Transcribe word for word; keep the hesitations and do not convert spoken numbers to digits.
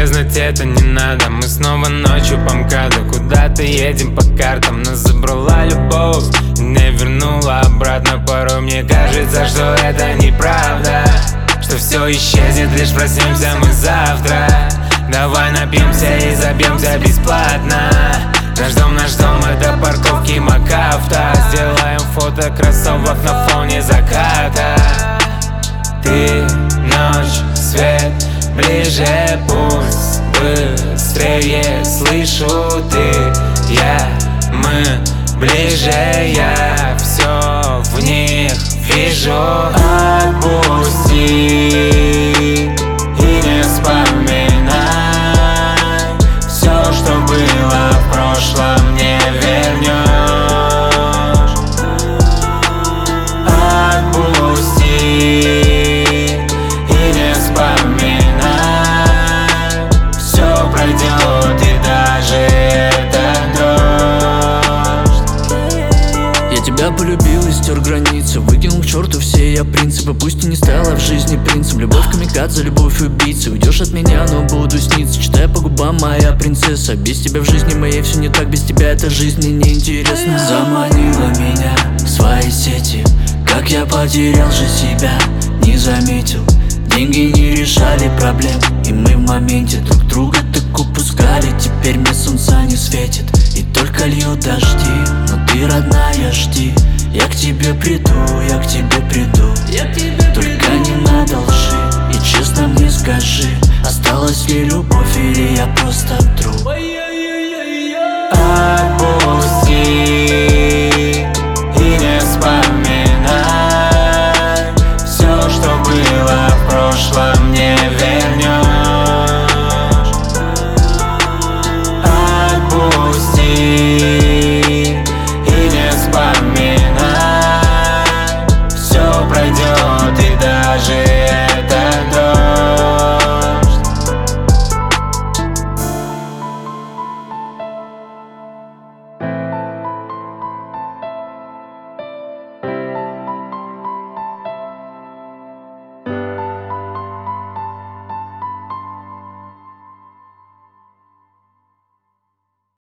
исчезнуть это не надо. Мы снова ночью по МКАДу куда-то едем по картам. Нас забрала любовь и не вернула обратно. Порой мне кажется, что это неправда, что все исчезнет, лишь проснемся мы завтра. Давай напьемся и забьемся бесплатно. Наш дом, наш дом, это парковки МакАвто. Сделаем фото кроссовок на фоне заката. Ты, ночь, свет, ближе, пульс быстрее. Слышу ты, я, мы ближе. Я все в них вижу. Отпусти и не вспоминай все, что было в прошлом, не вернешь. Отпусти и не вспоминай, все пройдет, и даже этот дождь. Я тебя полюбил и стер границы, выкинул к черту все я принципы. Пусть и не стала в жизни принцем, любовь камикадзе, любовь убийцы. Уйдешь от меня, но буду сниться, читая по губам моя принцесса. Без тебя в жизни моей все не так, без тебя эта жизнь мне неинтересна. Заманила меня в свои сети, как я потерял же себя, не заметил. Деньги не решали проблем, и мы в моменте друг друга так упускали. Теперь мне солнца не светит, и только льют дожди. Но ты, родная, жди, я к тебе приду, я к тебе приду. Я к тебе Только приду. Не надо лжи, и честно мне скажи, осталась ли любовь или я просто труп.